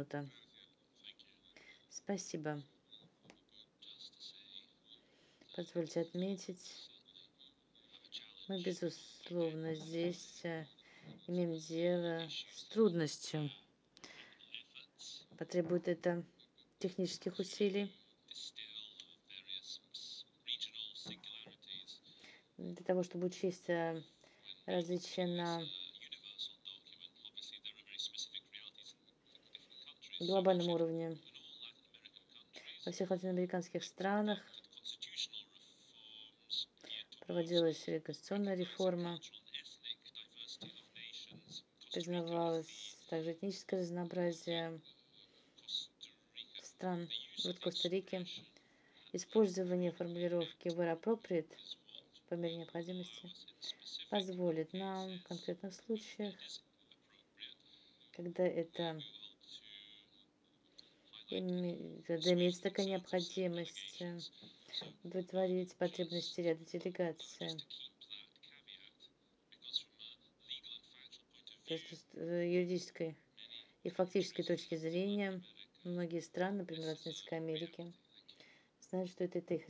минута. Спасибо. Позвольте отметить, мы, безусловно, здесь имеем дело с трудностью. Потребует это технических усилий для того, чтобы учесть различия на глобальном уровне. Во всех латиноамериканских странах проводилась конституционная реформа, признавалось также этническое разнообразие стран. Вот Коста-Рике использование формулировки where appropriate по мере необходимости позволит нам в конкретных случаях, когда имеется такая необходимость, удовлетворить потребности ряда делегаций. То есть с юридической и фактической точки зрения многие страны, например, Латинской Америки, знают, что это их